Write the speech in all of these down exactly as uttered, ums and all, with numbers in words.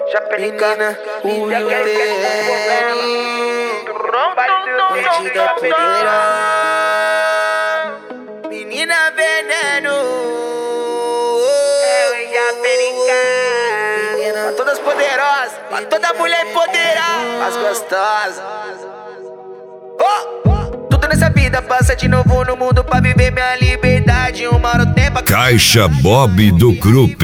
Menina, o U T N, bandida podeira. Menina veneno, menina, pra todas poderosas, pra toda mulher empoderada, as gostosas. Oh! Tudo nessa vida passa de novo no mundo pra viver minha liberdade. Uma hora o tempo. Caixa Bob do Krupp,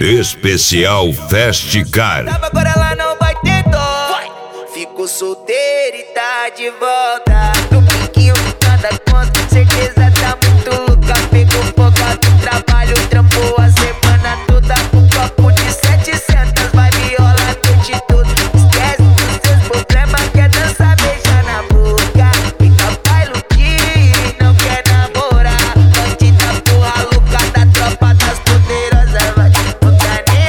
especial Festcar. Agora ela não vai ter dó. Fico solteiro e tá de volta. No piquinho cada conta, certeza tá muito louca. Pegou folga do trabalho, trampou a semana toda. Um copo de setecentos, vai viola a noite toda. Esquece dos seus problemas, quer dançar, beijar na boca. Fica bailo que não quer namorar. Bandida porra louca da tropa das poderosas, vai. Não tá nem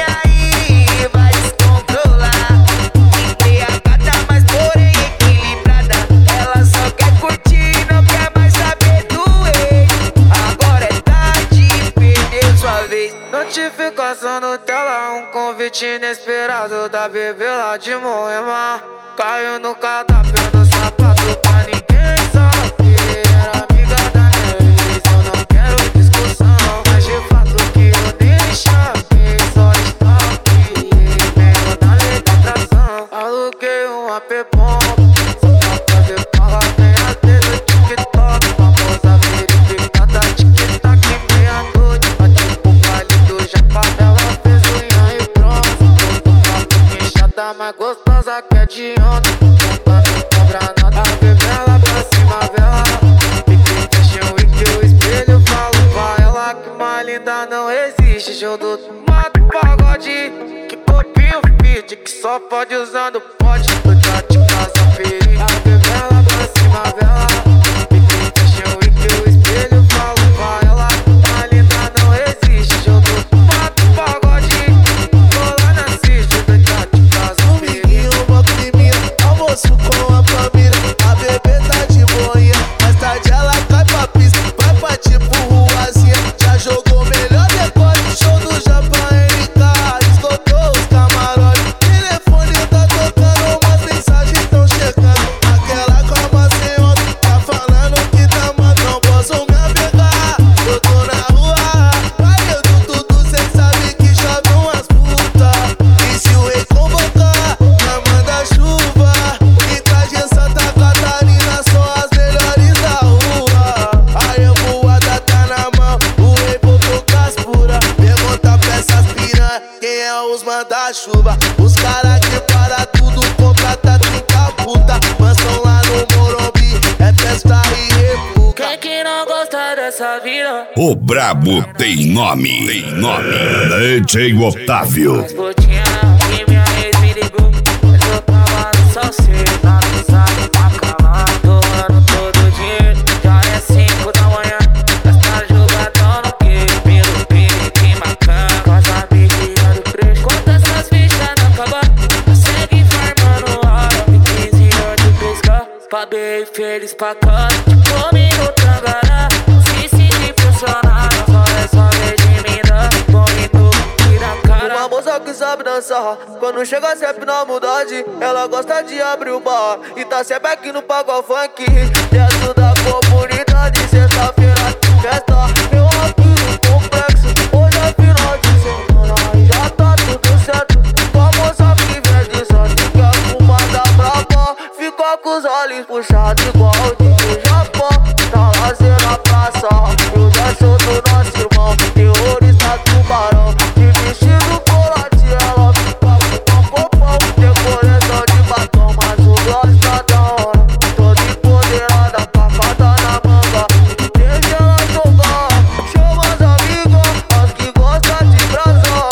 aí, vai descontrolar. Embriagada, mas porém equilibrada. Ela só quer curtir, não quer mais saber do ex. Agora é tarde, perdeu sua vez. Notificação no tela, um convite inesperado da bebê lá de Moema. Caiu no cardápio do sapato pra ninguém saber. Era amiga da minha ex, eu não quero discussão. Mas de fato que eu nem chamei, só está aqui, meio da legislação. Aluguei um A P bom, só pra fazer fala, tem a T V TikTok. Famosa verificada, tic-tac, meia-noite. Bate pro baile do Japa, ela fez unha e bronze. Botou papo inchada, mas gostosa que é de onda. Não me cobra nada, bebê ela pra cima, vela. Fiquei fashion week, o espelho falo pra ela que uma linda não existe. Show do mato pagode, que corpinho fit, que só pode usando pote. Tô já de casa perigo, a bebê ela pra cima, vela. Fiquei fashion week, o espelho falo pra ela que uma linda não existe. Show do mato pagode, vou lá na assiste, tô já de casa perigo. Uma creminha, almoço com a família. A bebê tá de boinha, mais tarde ela cai pra pista. Vai pra tipo ruazinha, já jogou melhor decote. Show do Japa N K, esgotou os camarotes. Telefone tá tocando, umas mensagens tão chegando. Aquela calma sem ontem, tá falando que tá mal, não posso me apegar. Eu tô na rua, praia do tudo, cê sabe que chove umas puta. E se o rei convocar, já manda chuva. E traz de Santa Catarina, só as melhores da rua. A revoada tá na mão, o rei botou caspura. Pergunta pra essas piranha, quem é os manda-chuva? Os cara que para tudo, contrata trinta puta. Mansão lá no Morumbi, é festa e refuga. Quem que não gosta dessa vida? O brabo tem nome, tem nome. D J Otávio. As botinhas que minha ex me ligou, mas eu tava no salseiro, na pisada, pra calar. Torrando todo o dinheiro, já é cinco da manhã. Gastar jogadão no que? Pelo pique macana, com as amiguinhas do trecho. Quanto essas fichas não acabar, segue farmando hora. quinze anos de pescar, pra bem feliz pra casa. Comigo tangará, se sentir funcionar. Só é só ver de mim dar, bonito, tira a cara. Uma moça que sabe dançar, quando chega sempre na maldade. Ela gosta de abrir o bar e tá sempre aqui no pagode funk. Dentro da comunidade, sexta-feira tem festa. Eu aqui no complexo, hoje é final de semana e já tá tudo certo. Com a moça que vem de Santos, que é fumada brava, fica com os olhos puxados igual o D J Japão. Na lazer na praça, eu já sou do nosso irmão, terrorista tubarão. De vestido colante, ela fica com popão. Decoração de batom, mas o gloss tá da hora. Toda empoderada, facada na manga. Deixa ela jogar, chama as amigas, as que gostam de brasão.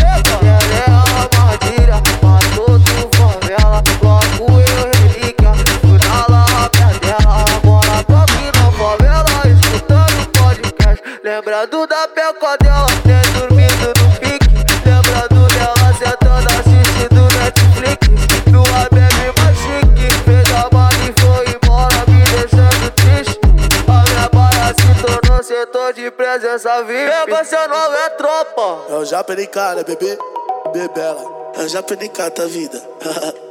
Ela é a armadilha, matou do favela. Logo eu relíquia, fui na lábia dela. Agora tô aqui na favela, escutando podcast. Lembrando da peca dela, nem dormindo no pique. Lembrando dela sentando assistindo Netflix. Numa bebe mais chique, fez a mala e foi embora, me deixando triste. A minha baia se tornou setor de presença V I P. Pega seu nome é tropa. É o Japa N K, né, bebê? Bebela. É o Japa N K, tá vida.